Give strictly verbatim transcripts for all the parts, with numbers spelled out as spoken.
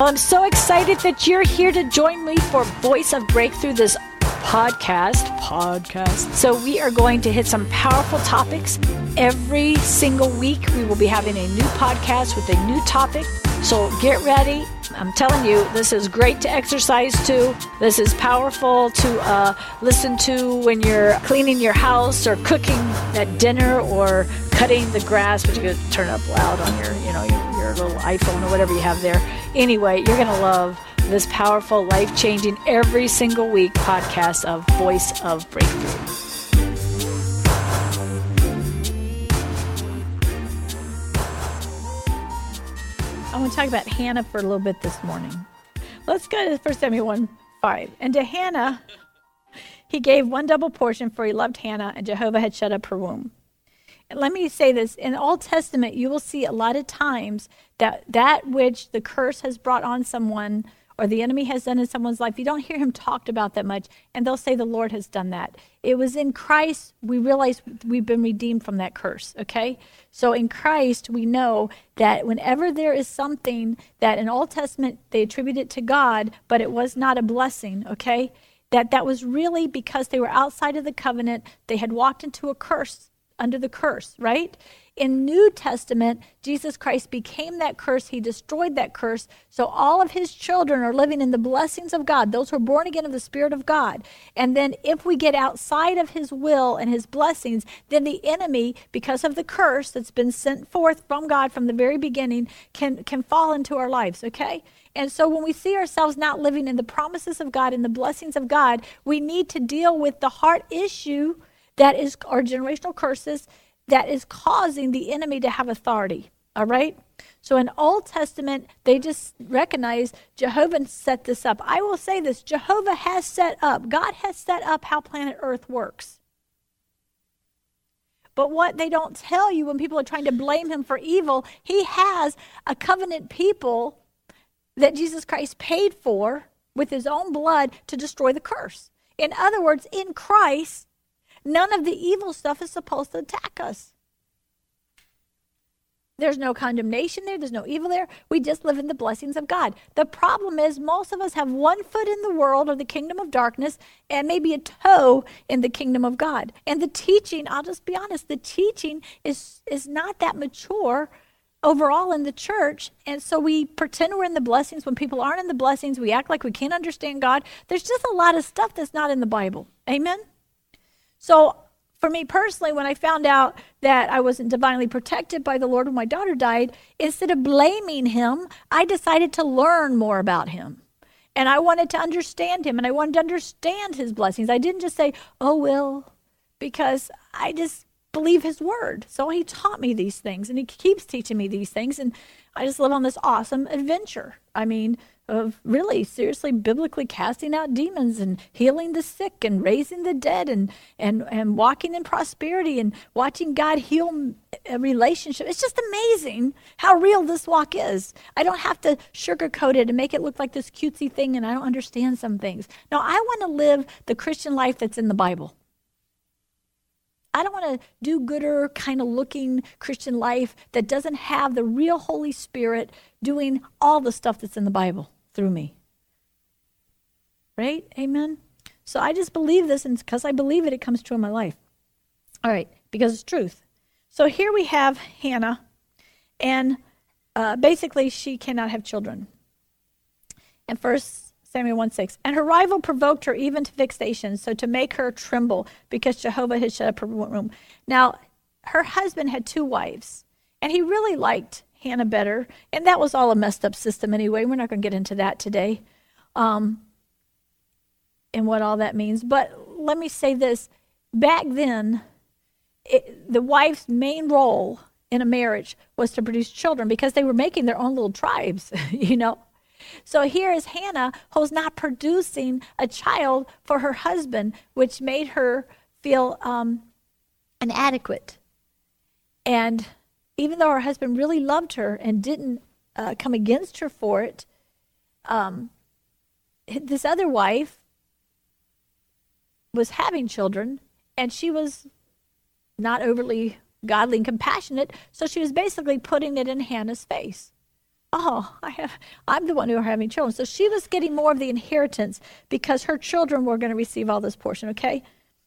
Well, I'm so excited that you're here to join me for Voice of Breakthrough, this podcast. Podcast. So we are going to hit some powerful topics. Every single week, we will be having a new podcast with a new topic. So get ready. I'm telling you, this is great to exercise to. This is powerful to uh, listen to when you're cleaning your house or cooking at dinner or cutting the grass, but you can turn it up loud on your, you know, your, your little iPhone or whatever you have there. Anyway, you're going to love this powerful, life-changing, every single week podcast of Voice of Breakthrough. I want to talk about Hannah for a little bit this morning. Let's go to First Samuel one five. And to Hannah, he gave one double portion, for he loved Hannah, and Jehovah had shut up her womb. And let me say this, in the Old Testament, you will see a lot of times that that which the curse has brought on someone or the enemy has done in someone's life, you don't hear him talked about that much, and they'll say the Lord has done that. It was in Christ we realize we've been redeemed from that curse, okay? So in Christ, we know that whenever there is something that in Old Testament they attribute it to God, but it was not a blessing, okay? That that was really because they were outside of the covenant, they had walked into a curse, under the curse, right? In New Testament, Jesus Christ became that curse. He destroyed that curse. So all of his children are living in the blessings of God, those who are born again of the Spirit of God. And then if we get outside of his will and his blessings, then the enemy, because of the curse that's been sent forth from God from the very beginning, can, can fall into our lives, okay? And so when we see ourselves not living in the promises of God and the blessings of God, we need to deal with the heart issue that is our generational curses that is causing the enemy to have authority, all right? So in Old Testament, they just recognize Jehovah set this up. I will say this, Jehovah has set up, God has set up how planet Earth works. But what they don't tell you when people are trying to blame him for evil, he has a covenant people that Jesus Christ paid for with his own blood to destroy the curse. In other words, in Christ, none of the evil stuff is supposed to attack us. There's no condemnation there. There's no evil there. We just live in the blessings of God. The problem is most of us have one foot in the world or the kingdom of darkness and maybe a toe in the kingdom of God. And the teaching, I'll just be honest, the teaching is, is not that mature overall in the church. And so we pretend we're in the blessings when people aren't in the blessings. We act like we can't understand God. There's just a lot of stuff that's not in the Bible. Amen? So for me personally, when I found out that I wasn't divinely protected by the Lord when my daughter died, instead of blaming him, I decided to learn more about him. And I wanted to understand him, and I wanted to understand his blessings. I didn't just say, oh, well, because I just believe his word. So he taught me these things, and he keeps teaching me these things, and I just live on this awesome adventure. I mean, of really seriously biblically casting out demons and healing the sick and raising the dead and and and walking in prosperity and watching God heal a relationship. It's just amazing how real this walk is. I don't have to sugarcoat it and make it look like this cutesy thing and I don't understand some things. No, I want to live the Christian life that's in the Bible. I don't want to do gooder kind of looking Christian life that doesn't have the real Holy Spirit doing all the stuff that's in the Bible through me. Right? Amen? So I just believe this, and because I believe it, it comes true in my life. All right, because it's truth. So here we have Hannah, and uh, basically she cannot have children. And First Samuel one six, and her rival provoked her even to vexation, so to make her tremble, because Jehovah had shut up her womb. Now, her husband had two wives, and he really liked Hannah better, and that was all a messed up system anyway. We're not going to get into that today, um, and what all that means. But let me say this. Back then, it, the wife's main role in a marriage was to produce children because they were making their own little tribes, you know. So here is Hannah, who's not producing a child for her husband, which made her feel um, inadequate. And even though her husband really loved her and didn't uh, come against her for it, um, this other wife was having children, and she was not overly godly and compassionate, so she was basically putting it in Hannah's face. oh, I have, I'm the one who are having children. So she was getting more of the inheritance because her children were going to receive all this portion, okay?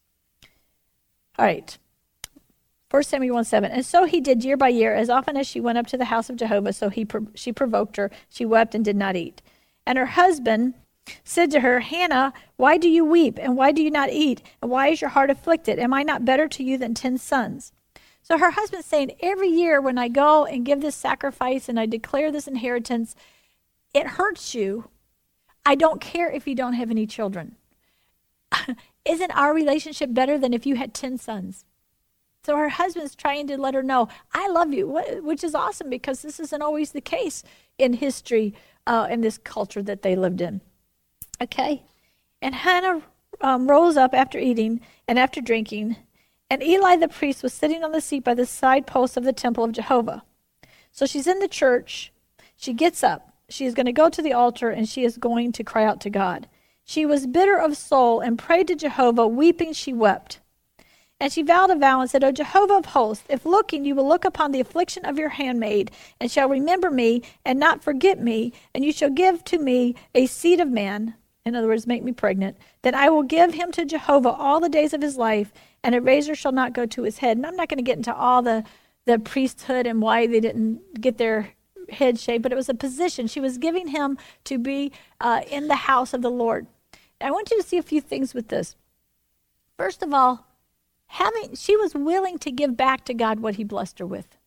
All right. First Samuel one seven. And so he did year by year, as often as she went up to the house of Jehovah, so he she provoked her. She wept and did not eat. And her husband said to her, Hannah, why do you weep? And why do you not eat? And why is your heart afflicted? Am I not better to you than ten sons? So her husband's saying, every year when I go and give this sacrifice and I declare this inheritance, it hurts you. I don't care if you don't have any children. Isn't our relationship better than if you had ten sons? So her husband's trying to let her know, I love you, which is awesome because this isn't always the case in history, uh, in this culture that they lived in. Okay? And Hannah um, rose up after eating and after drinking, and Eli the priest was sitting on the seat by the side post of the temple of Jehovah. So she's in the church. She gets up. She is going to go to the altar, and she is going to cry out to God. She was bitter of soul and prayed to Jehovah. Weeping, she wept. And she vowed a vow and said, O Jehovah of hosts, if looking you will look upon the affliction of your handmaid, and shall remember me, and not forget me, and you shall give to me a seed of man, in other words, make me pregnant, then I will give him to Jehovah all the days of his life, and a razor shall not go to his head. And I'm not going to get into all the, the priesthood and why they didn't get their head shaved, but it was a position. She was giving him to be uh, in the house of the Lord. And I want you to see a few things with this. First of all, having she was willing to give back to God what he blessed her with.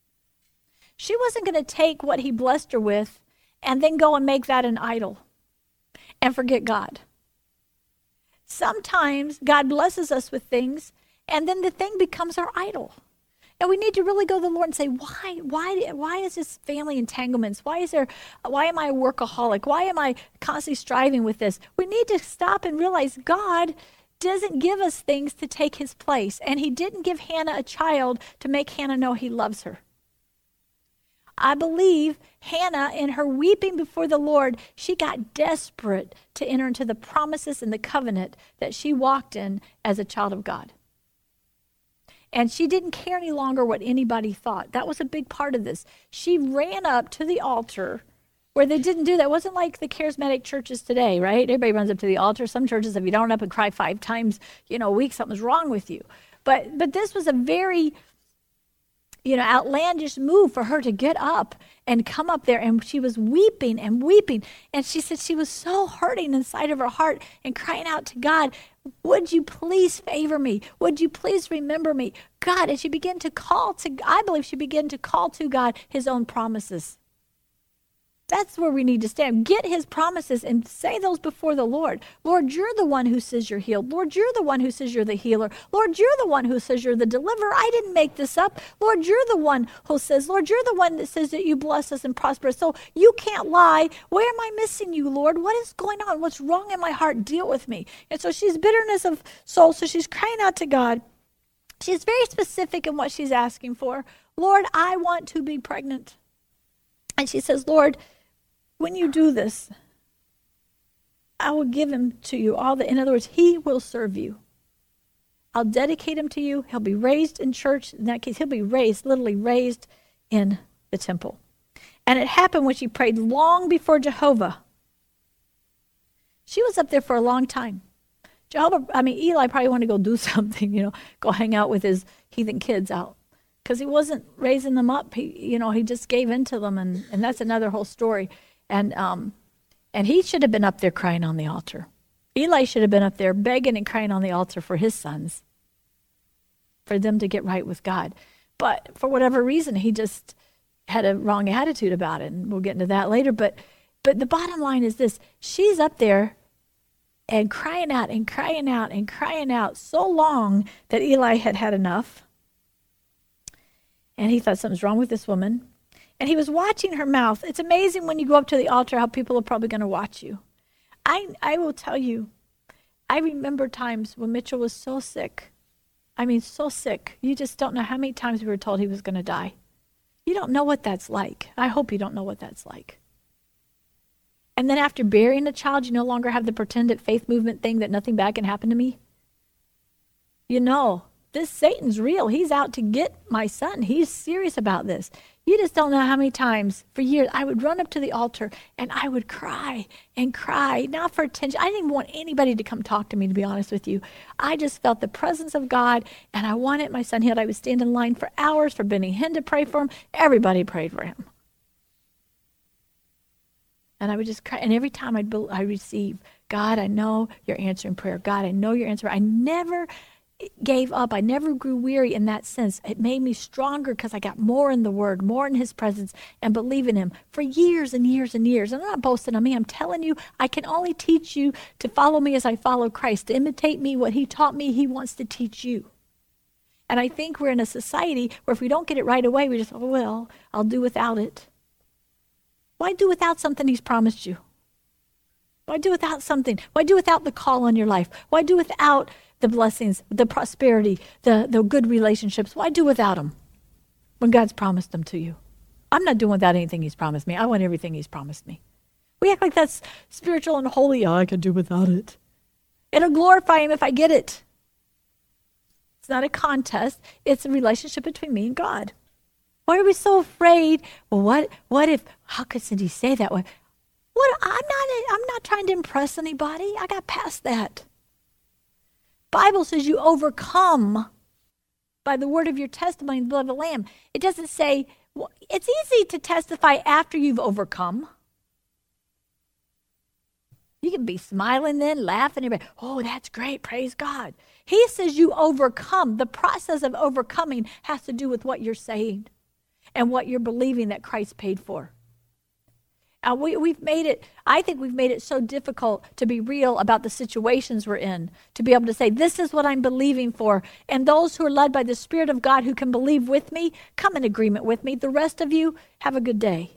She wasn't going to take what he blessed her with and then go and make that an idol and forget God. Sometimes God blesses us with things, and then the thing becomes our idol. And we need to really go to the Lord and say, why, why, why is this family entanglements? Why is there, why am I a workaholic? Why am I constantly striving with this? We need to stop and realize God doesn't give us things to take his place. And he didn't give Hannah a child to make Hannah know he loves her. I believe Hannah, in her weeping before the Lord, she got desperate to enter into the promises and the covenant that she walked in as a child of God. And she didn't care any longer what anybody thought. That was a big part of this. She ran up to the altar where they didn't do that. It wasn't like the charismatic churches today, right? Everybody runs up to the altar. Some churches, if you don't run up and cry five times, you know, a week, something's wrong with you. But but this was a very, you know, outlandish move for her to get up and come up there. And she was weeping and weeping. And she said she was so hurting inside of her heart and crying out to God, would you please favor me? Would you please remember me? God, and she began to call to, I believe she began to call to God his own promises. That's where we need to stand. Get his promises and say those before the Lord. Lord, you're the one who says you're healed. Lord, you're the one who says you're the healer. Lord, you're the one who says you're the deliverer. I didn't make this up. Lord, you're the one who says, Lord, you're the one that says that you bless us and prosper us. So you can't lie. Where am I missing you, Lord? What is going on? What's wrong in my heart? Deal with me. And so she's bitterness of soul. So she's crying out to God. She's very specific in what she's asking for. Lord, I want to be pregnant. And she says, Lord, when you do this, I will give him to you. All the, in other words, he will serve you. I'll dedicate him to you. He'll be raised in church. In that case, he'll be raised, literally raised in the temple. And it happened when she prayed long before Jehovah. She was up there for a long time. Jehovah, I mean, Eli probably wanted to go do something, you know, go hang out with his heathen kids out. Because he wasn't raising them up. He, you know, he just gave in to them. And, and that's another whole story. And um, and he should have been up there crying on the altar. Eli should have been up there begging and crying on the altar for his sons, for them to get right with God. But for whatever reason, he just had a wrong attitude about it, and we'll get into that later. But but the bottom line is this. She's up there and crying out and crying out and crying out so long that Eli had had enough. And he thought something's wrong with this woman. And he was watching her mouth. It's amazing when you go up to the altar how people are probably going to watch you. I I will tell you, I remember times when Mitchell was so sick. I mean, so sick. You just don't know how many times we were told he was going to die. You don't know what that's like. I hope you don't know what that's like. And then after burying a child, you no longer have the pretended faith movement thing that nothing bad can happen to me. You know this Satan's real. He's out to get my son. He's serious about this. You just don't know how many times for years I would run up to the altar and I would cry and cry, not for attention. I didn't even want anybody to come talk to me, to be honest with you. I just felt the presence of God, and I wanted my son healed. I would stand in line for hours for Benny Hinn to pray for him. Everybody prayed for him. And I would just cry. And every time I'd be, I receive, God, I know you're answering prayer. God, I know you're answering. I never gave up. I never grew weary in that sense. It made me stronger because I got more in the Word, more in His presence, and believe in Him for years and years and years. And I'm not boasting on me. I'm telling you, I can only teach you to follow me as I follow Christ, to imitate me. What He taught me, He wants to teach you. And I think we're in a society where if we don't get it right away, we just, oh, well, I'll do without it. Why do without something He's promised you? Why do without something? Why do without the call on your life? Why do without the blessings, the prosperity, the, the good relationships? Why do without them when God's promised them to you? I'm not doing without anything He's promised me. I want everything He's promised me. We act like that's spiritual and holy. Oh, I can do without it. It'll glorify Him if I get it. It's not a contest. It's a relationship between me and God. Why are we so afraid? Well, what what if, how could Cindy say that way? What, I'm not, I'm not trying to impress anybody. I got past that. Bible says you overcome by the word of your testimony and the blood of the Lamb. It doesn't say, well, it's easy to testify after you've overcome. You can be smiling then, laughing, everybody, oh, that's great, praise God. He says you overcome. The process of overcoming has to do with what you're saying and what you're believing that Christ paid for. Uh, we, we've made it, I think we've made it so difficult to be real about the situations we're in, to be able to say, this is what I'm believing for. And those who are led by the Spirit of God who can believe with me, come in agreement with me. The rest of you, have a good day.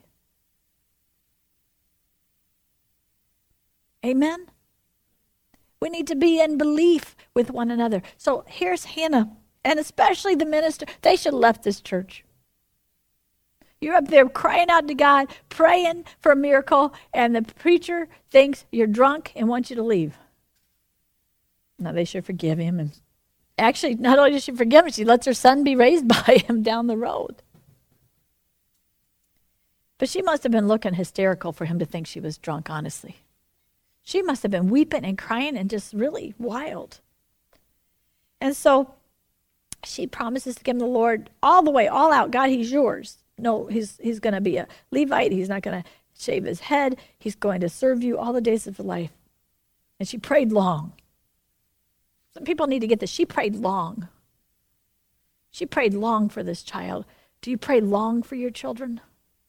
Amen? We need to be in belief with one another. So here's Hannah, and especially the minister. They should have left this church. You're up there crying out to God, praying for a miracle, and the preacher thinks you're drunk and wants you to leave. Now, they should forgive him. And actually, not only does she forgive him, she lets her son be raised by him down the road. But she must have been looking hysterical for him to think she was drunk, honestly. She must have been weeping and crying and just really wild. And so she promises to give him the Lord all the way, all out. God, He's yours. No, he's he's going to be a Levite. He's not going to shave his head. He's going to serve you all the days of his life. And she prayed long. Some people need to get this. She prayed long. She prayed long for this child. Do you pray long for your children?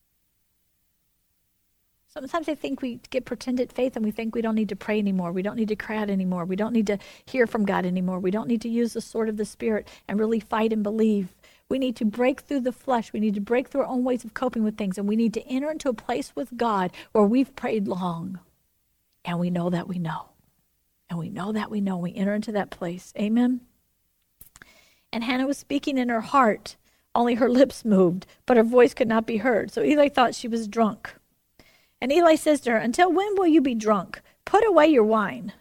Sometimes I think we get pretended faith and we think we don't need to pray anymore. We don't need to cry out anymore. We don't need to hear from God anymore. We don't need to use the sword of the Spirit and really fight and believe. We need to break through the flesh. We need to break through our own ways of coping with things. And we need to enter into a place with God where we've prayed long. And we know that we know. And we know that we know. We enter into that place. Amen? And Hannah was speaking in her heart. Only her lips moved, but her voice could not be heard. So Eli thought she was drunk. And Eli says to her, until when will you be drunk? Put away your wine.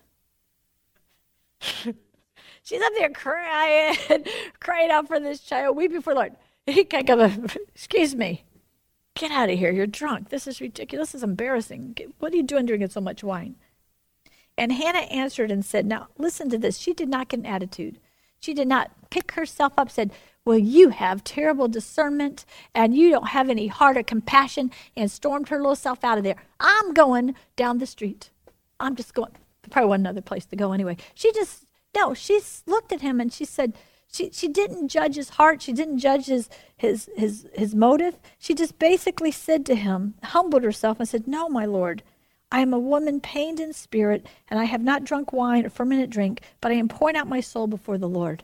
She's up there crying, crying out for this child, weeping for the Lord. He can't come up. Excuse me. Get out of here. You're drunk. This is ridiculous. This is embarrassing. What are you doing drinking so much wine? And Hannah answered and said, now, listen to this. She did not get an attitude. She did not pick herself up, said, well, you have terrible discernment, and you don't have any heart or compassion, and stormed her little self out of there. I'm going down the street. I'm just going. There probably wasn't another place to go anyway. She just, no, she looked at him, and she said, she she didn't judge his heart. She didn't judge his, his, his, his motive. She just basically said to him, humbled herself, and said, no, my Lord, I am a woman pained in spirit, and I have not drunk wine or fermented drink, but I am pouring out my soul before the Lord.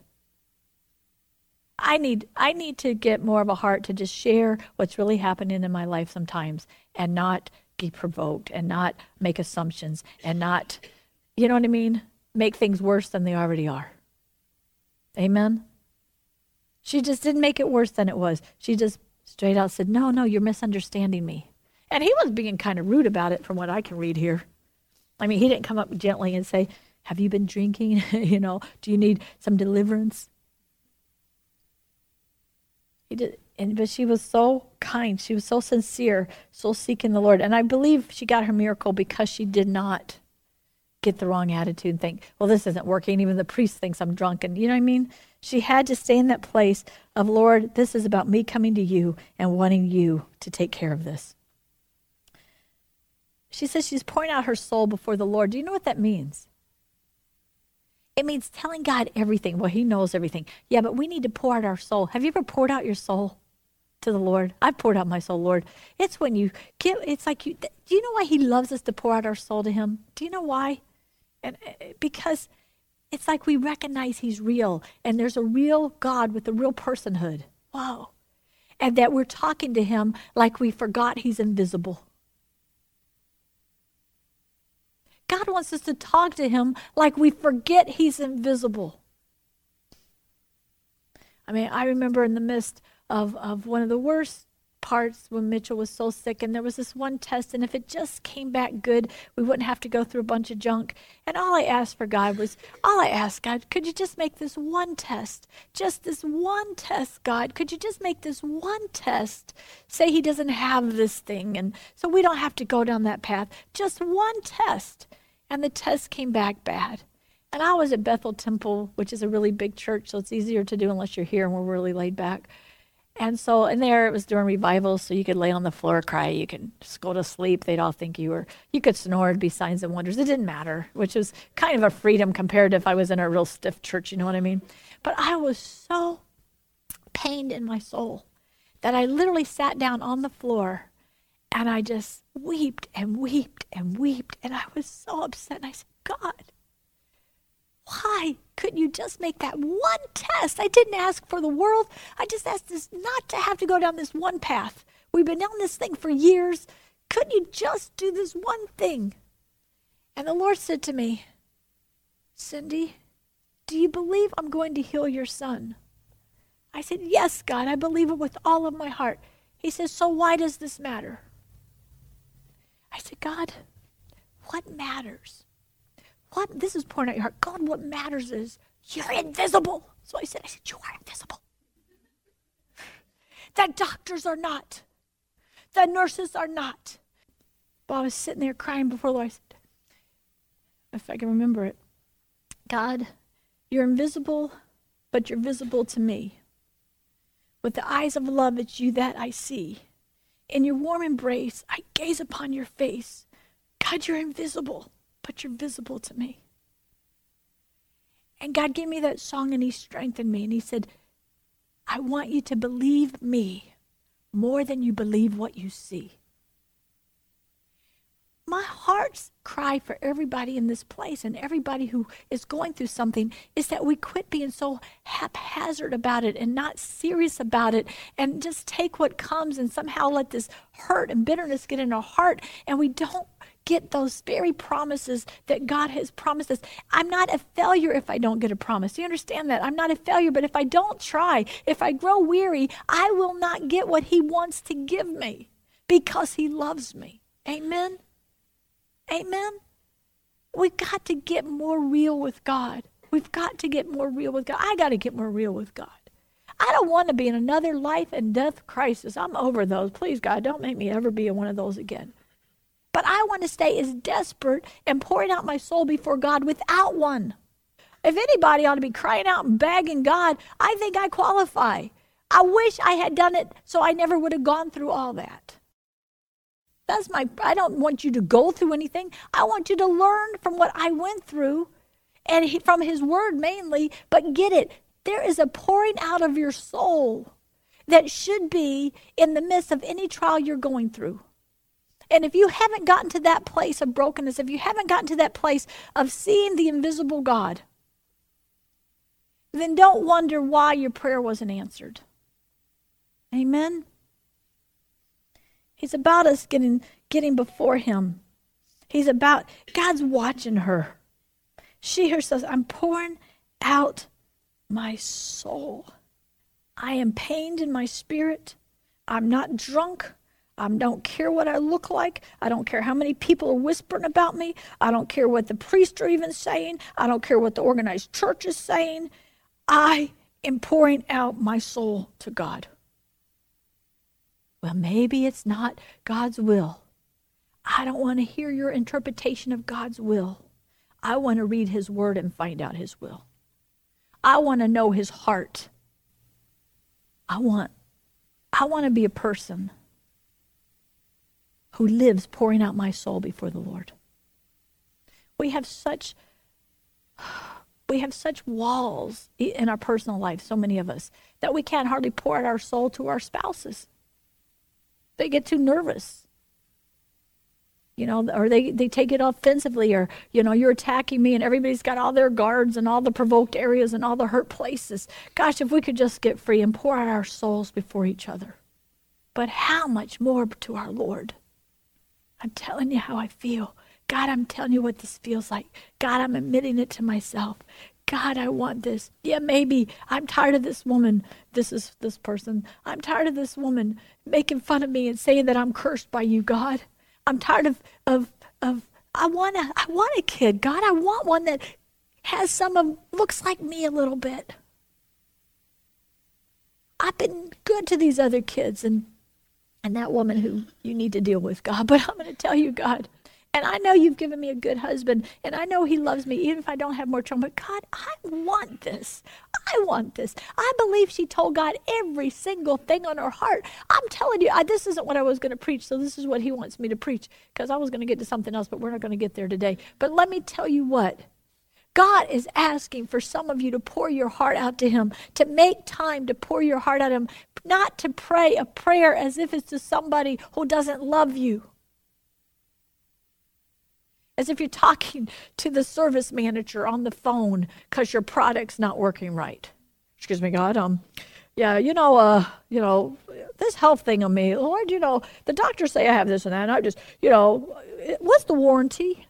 I need I need to get more of a heart to just share what's really happening in my life sometimes and not get provoked and not make assumptions and not, you know what I mean, make things worse than they already are. Amen? She just didn't make it worse than it was. She just straight out said, no, no, you're misunderstanding me. And he was being kind of rude about it from what I can read here. I mean, he didn't come up gently and say, have you been drinking? you know, do you need some deliverance? He did, and but she was so kind. She was so sincere, so seeking the Lord. And I believe she got her miracle because she did not get the wrong attitude and think, well, this isn't working. Even the priest thinks I'm drunk. And you know what I mean? She had to stay in that place of, Lord, this is about me coming to you and wanting you to take care of this. She says she's pouring out her soul before the Lord. Do you know what that means? It means telling God everything. Well, he knows everything. Yeah, but we need to pour out our soul. Have you ever poured out your soul to the Lord? I've poured out my soul, Lord. It's when you give, it's like you, do you know why he loves us to pour out our soul to him? Do you know why? And because it's like we recognize he's real and there's a real God with a real personhood. Wow. And that we're talking to him like we forgot he's invisible. God wants us to talk to him like we forget he's invisible. I mean, I remember in the midst of, of one of the worst parts when Mitchell was so sick, and there was this one test, and if it just came back good, we wouldn't have to go through a bunch of junk. And all I asked for God was, all I asked God, could you just make this one test? Just this one test, God. Could you just make this one test? Say he doesn't have this thing, and so we don't have to go down that path. Just one test. And the test came back bad. And I was at Bethel Temple, which is a really big church, so it's easier to do unless you're here and we're really laid back. And so in there, it was during revival, so you could lay on the floor, cry, you could just go to sleep. They'd all think you were, you could snore, it'd be signs and wonders. It didn't matter, which was kind of a freedom compared to if I was in a real stiff church, you know what I mean? But I was so pained in my soul that I literally sat down on the floor and I just wept and wept and wept. And I was so upset. And I said, God, why couldn't you just make that one test? I didn't ask for the world. I just asked this not to have to go down this one path. We've been on this thing for years. Couldn't you just do this one thing? And the Lord said to me, Cindy, do you believe I'm going to heal your son? I said, yes, God, I believe it with all of my heart. He says, so why does this matter? I said, God, what matters? What? This is pouring out your heart. God, what matters is you're invisible. So I said, I said, you are invisible. The doctors are not. The nurses are not. But I was sitting there crying before the Lord. I said, if I can remember it, God, you're invisible, but you're visible to me. With the eyes of love, it's you that I see. In your warm embrace, I gaze upon your face. God, you're invisible, but you're visible to me. And God gave me that song and he strengthened me. And he said, I want you to believe me more than you believe what you see. My heart's cry for everybody in this place and everybody who is going through something is that we quit being so haphazard about it and not serious about it and just take what comes and somehow let this hurt and bitterness get in our heart and we don't get those very promises that God has promised us. I'm not a failure if I don't get a promise. Do you understand that? I'm not a failure, but if I don't try, if I grow weary, I will not get what he wants to give me because he loves me. Amen? Amen? We've got to get more real with God. We've got to get more real with God. I got to get more real with God. I don't want to be in another life and death crisis. I'm over those. Please, God, don't make me ever be in one of those again. But I want to stay as desperate and pouring out my soul before God without one. If anybody ought to be crying out and begging God, I think I qualify. I wish I had done it so I never would have gone through all that. That's my, I don't want you to go through anything. I want you to learn from what I went through and he, from his word mainly, but get it. There is a pouring out of your soul that should be in the midst of any trial you're going through. And if you haven't gotten to that place of brokenness, if you haven't gotten to that place of seeing the invisible God, then don't wonder why your prayer wasn't answered. Amen? He's about us getting, getting before him. He's about, God's watching her. She herself says, I'm pouring out my soul. I am pained in my spirit. I'm not drunk. I don't care what I look like. I don't care how many people are whispering about me. I don't care what the priests are even saying. I don't care what the organized church is saying. I am pouring out my soul to God. Well, maybe it's not God's will. I don't want to hear your interpretation of God's will. I want to read his word and find out his will. I want to know his heart. I want, I want to be a person who lives pouring out my soul before the Lord. We have such, we have such walls in our personal life, so many of us, that we can't hardly pour out our soul to our spouses. They get too nervous. You know, or they, they take it offensively, or, you know, you're attacking me and everybody's got all their guards and all the provoked areas and all the hurt places. Gosh, if we could just get free and pour out our souls before each other. But how much more to our Lord? I'm telling you how I feel. God, I'm telling you what this feels like. God, I'm admitting it to myself. God, I want this. Yeah, maybe I'm tired of this woman. This is this person. I'm tired of this woman making fun of me and saying that I'm cursed by you, God. I'm tired of, of, of I want a, I want a kid, God. I want one that has some of, looks like me a little bit. I've been good to these other kids and, and that woman who you need to deal with, God. But I'm going to tell you, God, and I know you've given me a good husband, and I know he loves me, even if I don't have more children. But God, I want this. I want this. I believe she told God every single thing on her heart. I'm telling you, I, this isn't what I was going to preach, so this is what he wants me to preach, because I was going to get to something else, but we're not going to get there today. But let me tell you what. God is asking for some of you to pour your heart out to him, to make time to pour your heart out to him, not to pray a prayer as if it's to somebody who doesn't love you. As if you're talking to the service manager on the phone because your product's not working right. Excuse me, God. Um, yeah, you know, uh, you know, this health thing on me, Lord, you know, the doctors say I have this and that, and I just, you know, what's the warranty?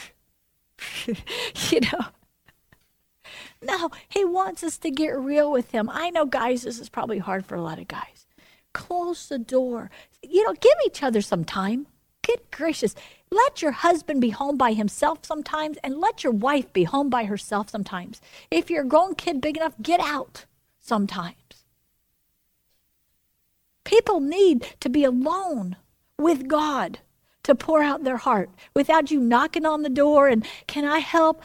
You know. No, he wants us to get real with him. I know, guys, this is probably hard for a lot of guys. Close the door. You know, give each other some time. Good gracious. Let your husband be home by himself sometimes, and let your wife be home by herself sometimes. If you're a grown kid big enough, get out sometimes. People need to be alone with God to pour out their heart without you knocking on the door and, can I help?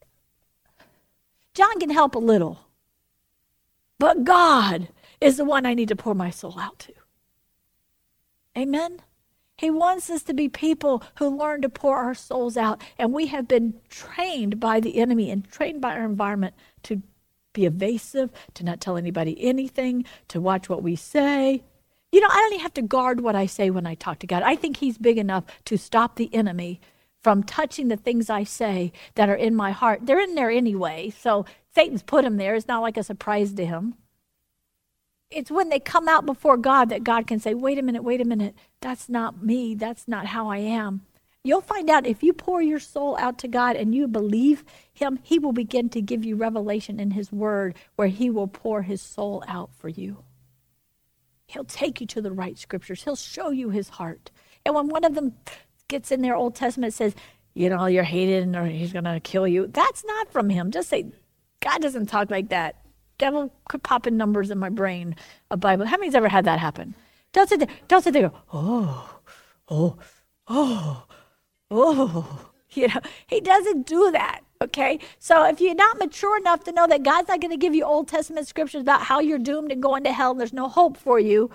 John can help a little, but God is the one I need to pour my soul out to. Amen? He wants us to be people who learn to pour our souls out. And we have been trained by the enemy and trained by our environment to be evasive, to not tell anybody anything, to watch what we say. You know, I don't even have to guard what I say when I talk to God. I think he's big enough to stop the enemy from touching the things I say that are in my heart. They're in there anyway, so Satan's put them there. It's not like a surprise to him. It's when they come out before God that God can say, wait a minute, wait a minute. That's not me. That's not how I am. You'll find out if you pour your soul out to God and you believe him, he will begin to give you revelation in his word where he will pour his soul out for you. He'll take you to the right scriptures. He'll show you his heart. And when one of them gets in their Old Testament, says, you know, you're hated or he's going to kill you. That's not from him. Just say, God doesn't talk like that. Devil could pop in numbers in my brain, a Bible. How many's ever had that happen? Don't sit there, don't sit there, go, oh, oh, oh, oh. You know, he doesn't do that, okay? So if you're not mature enough to know that God's not going to give you Old Testament scriptures about how you're doomed and going to hell and there's no hope for you,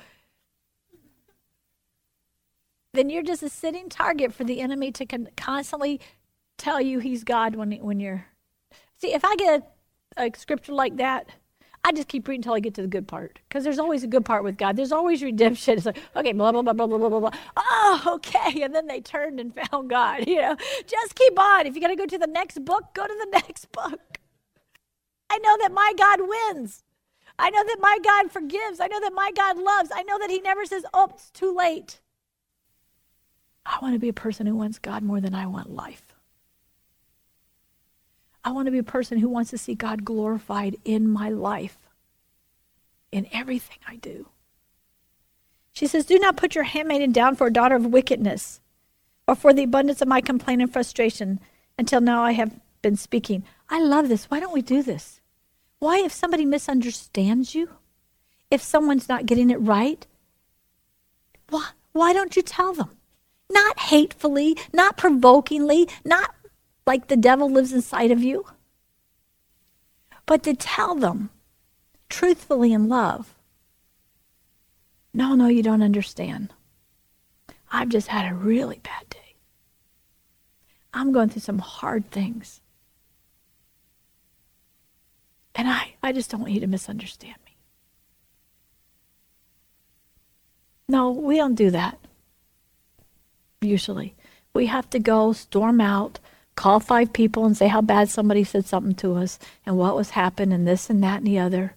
then you're just a sitting target for the enemy to con- constantly tell you he's God when, when you're... See, if I get a, a scripture like that, I just keep reading until I get to the good part. Because there's always a good part with God. There's always redemption. It's like, okay, blah, blah, blah, blah, blah, blah, blah. Oh, okay. And then they turned and found God. You know, just keep on. If you got to go to the next book, go to the next book. I know that my God wins. I know that my God forgives. I know that my God loves. I know that he never says, oh, it's too late. I want to be a person who wants God more than I want life. I want to be a person who wants to see God glorified in my life, in everything I do. She says, do not put your handmaiden down for a daughter of wickedness, or for the abundance of my complaint and frustration. Until now I have been speaking. I love this. Why don't we do this? Why, if somebody misunderstands you, if someone's not getting it right, Why, why don't you tell them? Not hatefully, not provokingly, not like the devil lives inside of you, but to tell them truthfully in love. No, no, you don't understand. I've just had a really bad day. I'm going through some hard things. And I, I just don't want you to misunderstand me. No, we don't do that. Usually. We have to go, storm out, call five people and say how bad somebody said something to us and what was happening and this and that and the other.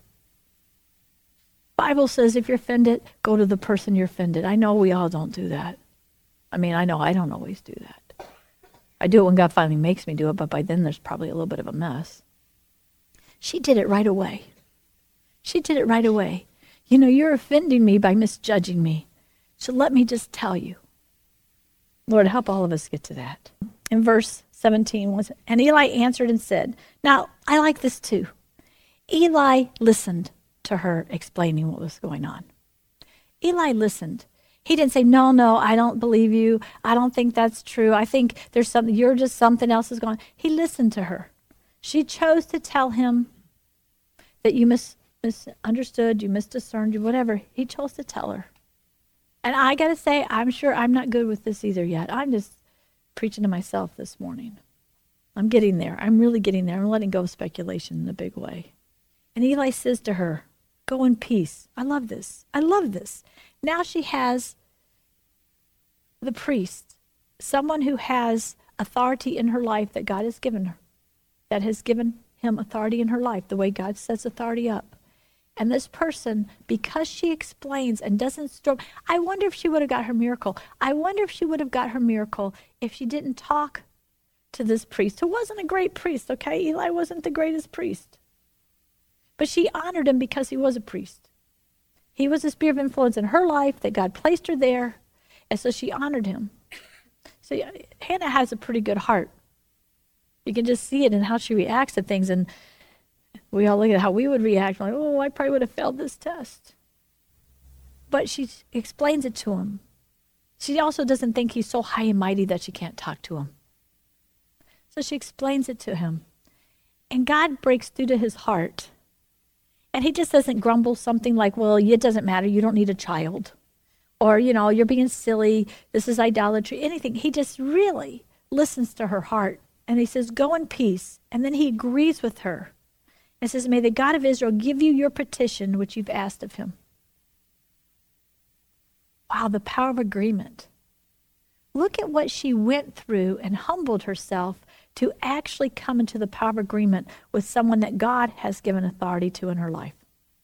Bible says if you're offended, go to the person you're offended. I know we all don't do that. I mean, I know I don't always do that. I do it when God finally makes me do it, but by then there's probably a little bit of a mess. She did it right away. She did it right away. You know, you're offending me by misjudging me. So let me just tell you. Lord, help all of us get to that. In verse seventeen, was, and Eli answered and said, now, I like this too. Eli listened to her explaining what was going on. Eli listened. He didn't say, no, no, I don't believe you. I don't think that's true. I think there's something, you're just something else is going on. He listened to her. She chose to tell him that you mis- misunderstood, you misdiscerned, you whatever. He chose to tell her. And I got to say, I'm sure I'm not good with this either yet. I'm just preaching to myself this morning. I'm getting there. I'm really getting there. I'm letting go of speculation in a big way. And Eli says to her, go in peace. I love this. I love this. Now she has the priest, someone who has authority in her life that God has given her, that has given him authority in her life, the way God sets authority up. And this person, because she explains and doesn't storm, I wonder if she would have got her miracle. I wonder if she would have got her miracle if she didn't talk to this priest, who wasn't a great priest, okay? Eli wasn't the greatest priest. But she honored him because he was a priest. He was a sphere of influence in her life that God placed her there, and so she honored him. So Hannah has a pretty good heart. You can just see it in how she reacts to things, and we all look at how we would react, like, oh, I probably would have failed this test. But she explains it to him. She also doesn't think he's so high and mighty that she can't talk to him. So she explains it to him. And God breaks through to his heart. And he just doesn't grumble something like, well, it doesn't matter, you don't need a child. Or, you know, you're being silly, this is idolatry, anything. He just really listens to her heart. And he says, go in peace. And then he agrees with her. And says, may the God of Israel give you your petition which you've asked of him. Wow, the power of agreement. Look at what she went through and humbled herself to actually come into the power of agreement with someone that God has given authority to in her life.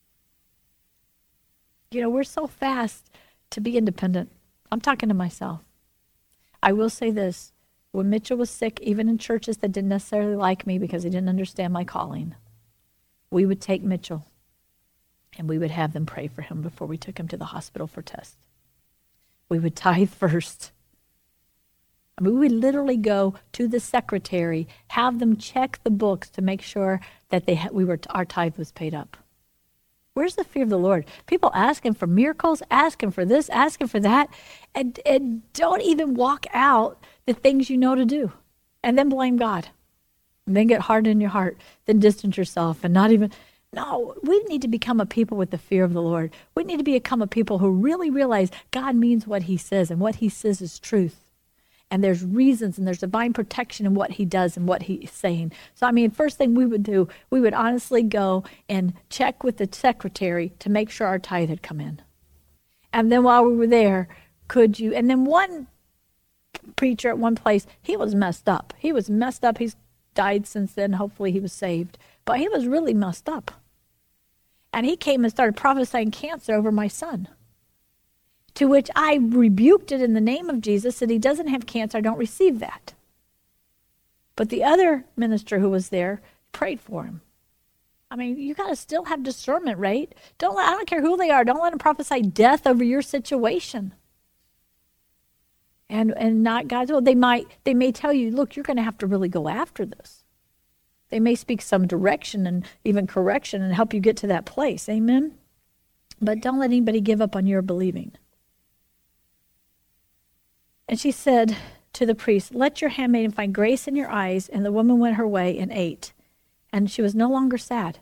You know, we're so fast to be independent. I'm talking to myself. I will say this. When Mitchell was sick, even in churches that didn't necessarily like me because they didn't understand my calling, we would take Mitchell and we would have them pray for him before we took him to the hospital for tests. We would tithe first. I mean, we would literally go to the secretary, have them check the books to make sure that they ha- we were our tithe was paid up. Where's the fear of the Lord? People asking for miracles, asking for this, asking for that, and, and don't even walk out the things you know to do, and then blame God, and then get hard in your heart, then distance yourself, and not even. No, we need to become a people with the fear of the Lord. We need to become a people who really realize God means what he says, and what he says is truth. And there's reasons and there's divine protection in what he does and what he's saying. So, I mean, first thing we would do, we would honestly go and check with the secretary to make sure our tithe had come in. And then while we were there, could you, and then one preacher at one place, he was messed up. He was messed up. He's died since then. Hopefully he was saved. But he was really messed up. And he came and started prophesying cancer over my son. To which I rebuked it in the name of Jesus, that he doesn't have cancer. I don't receive that. But the other minister who was there prayed for him. I mean, you got to still have discernment, right? Don't let, I don't care who they are. Don't let them prophesy death over your situation. And and not God's will. They might they may tell you, look, you're going to have to really go after this. They may speak some direction and even correction and help you get to that place. Amen. But don't let anybody give up on your believing. And she said to the priest, let your handmaiden find grace in your eyes. And the woman went her way and ate. And she was no longer sad.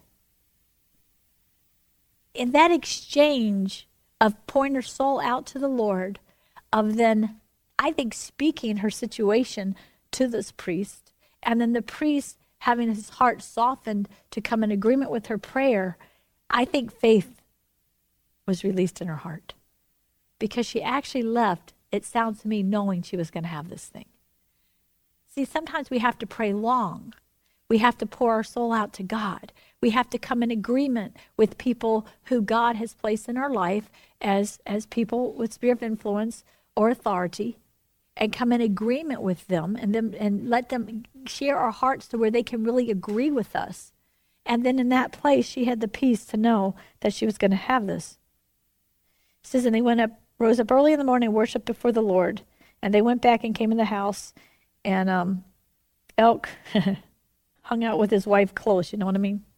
In that exchange of pouring her soul out to the Lord, of then, I think, speaking her situation to this priest, and then the priest having his heart softened to come in agreement with her prayer, I think faith was released in her heart. Because she actually left, it sounds to me, knowing she was going to have this thing. See, sometimes we have to pray long. We have to pour our soul out to God. We have to come in agreement with people who God has placed in our life as, as people with sphere of influence or authority, and come in agreement with them and them and let them share our hearts to where they can really agree with us. And then in that place, she had the peace to know that she was going to have this. It says, and they went up, rose up early in the morning, worshiped before the Lord. And they went back and came in the house, and um, Elk hung out with his wife close, you know what I mean?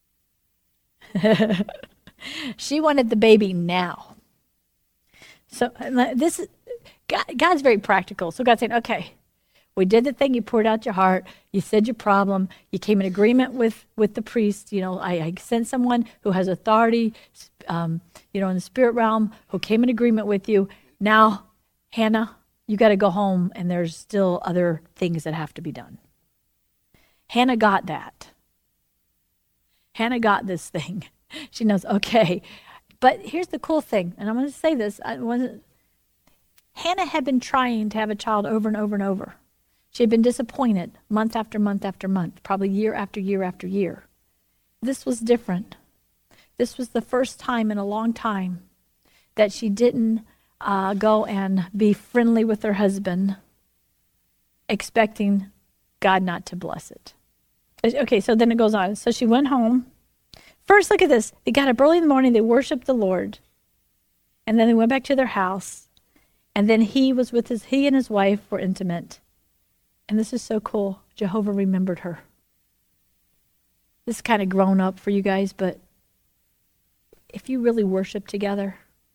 She wanted the baby now. So this is, God, God's very practical. So God's saying, okay, we did the thing. You poured out your heart. You said your problem. You came in agreement with, with the priest. You know, I, I sent someone who has authority, um, you know, in the spirit realm, who came in agreement with you. Now, Hannah, you got to go home, and there's still other things that have to be done. Hannah got that. Hannah got this thing. She knows, okay. But here's the cool thing, and I'm going to say this. I wasn't. Hannah had been trying to have a child over and over and over. She had been disappointed month after month after month, probably year after year after year. This was different. This was the first time in a long time that she didn't uh, go and be friendly with her husband, expecting God not to bless it. Okay, so then it goes on. So she went home. First, look at this. They got up early in the morning. They worshiped the Lord. And then they went back to their house. And then he was with his, he and his wife were intimate. And this is so cool. Jehovah remembered her. This is kind of grown up for you guys, but if you really worship together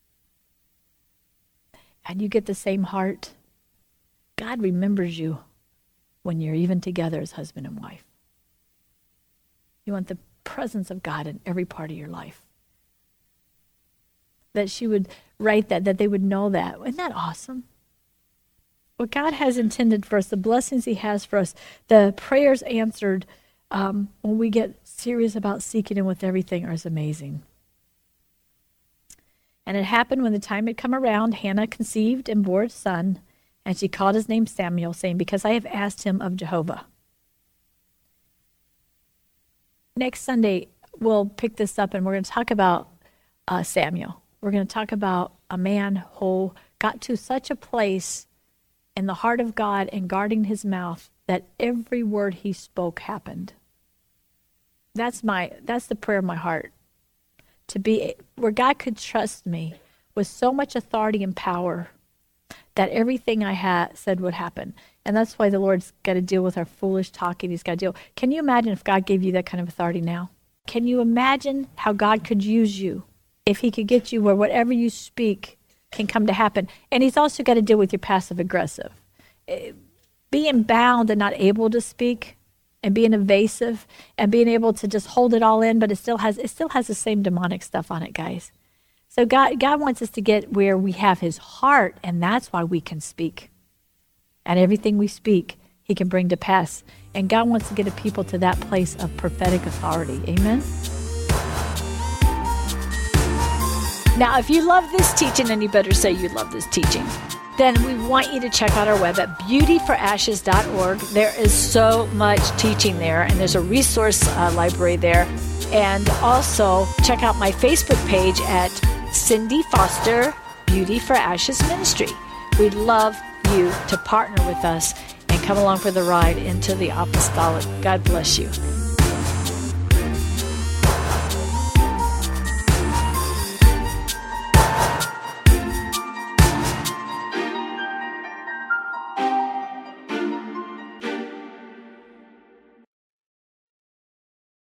and you get the same heart, God remembers you when you're even together as husband and wife. You want the presence of God in every part of your life. That she would write that, that they would know that. Isn't that awesome? What God has intended for us, the blessings he has for us, the prayers answered um, when we get serious about seeking him with everything is amazing. And it happened when the time had come around, Hannah conceived and bore a son, and she called his name Samuel, saying, because I have asked him of Jehovah. Next Sunday, we'll pick this up, and we're going to talk about uh, Samuel. We're going to talk about a man who got to such a place in the heart of God and guarding his mouth that every word he spoke happened. That's my that's the prayer of my heart. To be where God could trust me with so much authority and power that everything I had said would happen. And that's why the Lord's got to deal with our foolish talking. He's got to deal. Can you imagine if God gave you that kind of authority now? Can you imagine how God could use you if he could get you where whatever you speak can come to happen? And he's also got to deal with your passive aggressive. Being bound and not able to speak and being evasive and being able to just hold it all in, but it still has it still has the same demonic stuff on it, guys. So God, God wants us to get where we have his heart, and that's why we can speak. And everything we speak, he can bring to pass. And God wants to get a people to that place of prophetic authority. Amen? Now, if you love this teaching, and you better say you love this teaching, then we want you to check out our web at beauty for ashes dot org. There is so much teaching there, and there's a resource uh, library there. And also check out my Facebook page at Cindy Foster Beauty for Ashes Ministry. We'd love you to partner with us and come along for the ride into the apostolic. God bless you.